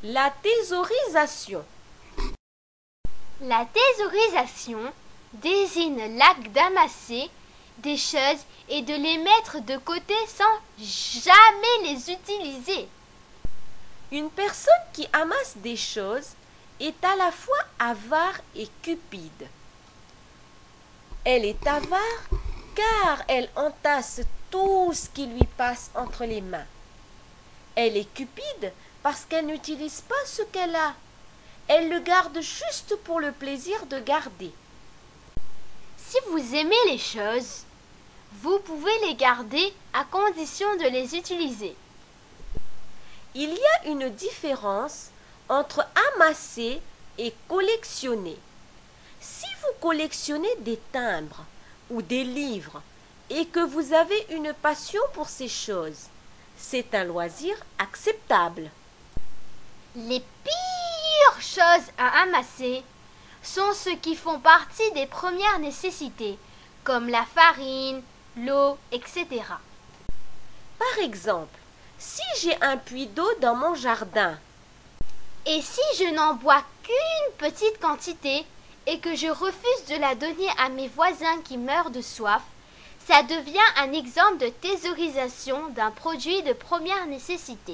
La thésaurisation. La thésaurisation désigne l'acte d'amasser des choses et de les mettre de côté sans jamais les utiliser. Une personne qui amasse des choses est à la fois avare et cupide. Elle est avare car elle entasse tout ce qui lui passe entre les mains. Elle est cupide parce qu'elle n'utilise pas ce qu'elle a. Elle le garde juste pour le plaisir de garder. Si vous aimez les choses, vous pouvez les garder à condition de les utiliser. Il y a une différence entre amasser et collectionner. Si vous collectionnez des timbres ou des livres et que vous avez une passion pour ces choses, c'est un loisir acceptable. Les pires choses à amasser sont ceux qui font partie des premières nécessités, comme la farine, l'eau, etc. Par exemple, si j'ai un puits d'eau dans mon jardin, et si je n'en bois qu'une petite quantité et que je refuse de la donner à mes voisins qui meurent de soif, ça devient un exemple de thésaurisation d'un produit de première nécessité.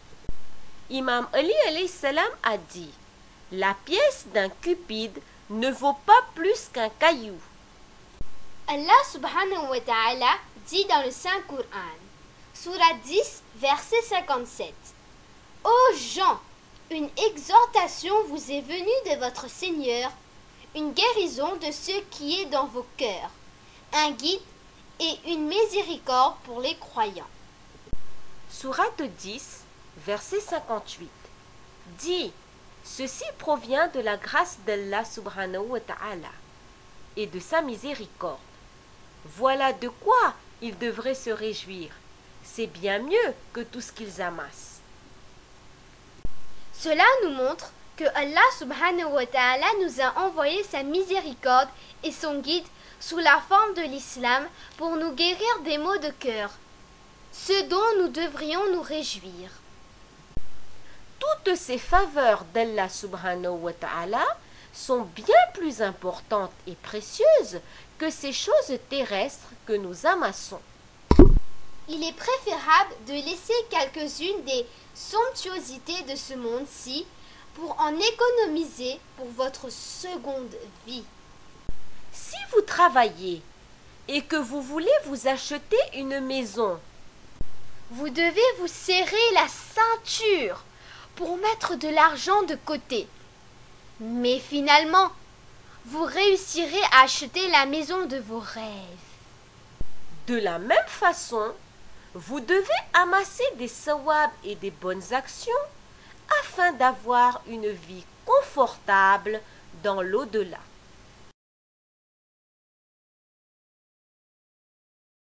Imam Ali alayhi salam a dit « La pièce d'un cupide ne vaut pas plus qu'un caillou. » Allah subhanahu wa ta'ala dit dans le Saint-Coran, Sourate 10, verset 57. Ô gens, une exhortation vous est venue de votre Seigneur, une guérison de ce qui est dans vos cœurs, un guide et une miséricorde pour les croyants. Sourate 10, verset 58. Dit, ceci provient de la grâce d'Allah subhanahu wa ta'ala et de sa miséricorde. Voilà de quoi ils devraient se réjouir. C'est bien mieux que tout ce qu'ils amassent. Cela nous montre que Allah subhanahu wa ta'ala nous a envoyé sa miséricorde et son guide sous la forme de l'islam pour nous guérir des maux de cœur, ce dont nous devrions nous réjouir. Toutes ces faveurs d'Allah subhanahu wa ta'ala sont bien plus importantes et précieuses que ces choses terrestres que nous amassons. Il est préférable de laisser quelques-unes des somptuosités de ce monde-ci pour en économiser pour votre seconde vie. Si vous travaillez et que vous voulez vous acheter une maison, vous devez vous serrer la ceinture pour mettre de l'argent de côté. Mais finalement, vous réussirez à acheter la maison de vos rêves. De la même façon, vous devez amasser des sawab et des bonnes actions afin d'avoir une vie confortable dans l'au-delà.